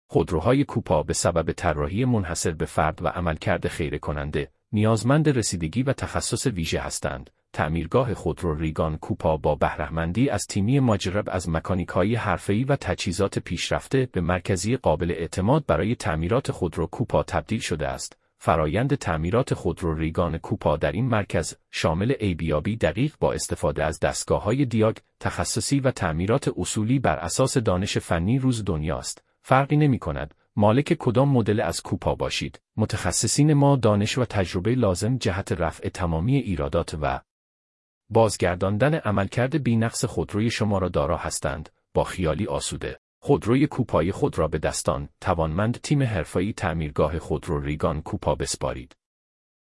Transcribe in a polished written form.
خودروهای کوپا به سبب طراحی منحصر به فرد و عملکرد خیره‌کننده، نیازمند رسیدگی و تخصص ویژه هستند. تعمیرگاه خودرو ریگان کوپا با بهره‌مندی از تیمی مجرب از مکانیک‌های حرفه‌ای و تجهیزات پیشرفته به مرکزی قابل اعتماد برای تعمیرات خودرو کوپا تبدیل شده است. فرایند تعمیرات خودرو ریگان کوپا در این مرکز شامل ارزیابی دقیق با استفاده از دستگاه‌های دیاگ تخصصی و تعمیرات اصولی بر اساس دانش فنی روز دنیاست. فرقی نمی‌کند مالک کدام مدل از کوپا باشید. متخصصین ما دانش و تجربه لازم جهت رفع تمامی ایرادات و بازگرداندن عملکرد بی‌نقص خودروی شما را دارا هستند. با خیالی آسوده، خودروی کوپای خود را به دستان توانمند تیم حرفه‌ای تعمیرگاه خودرو ریگان کوپا بسپارید.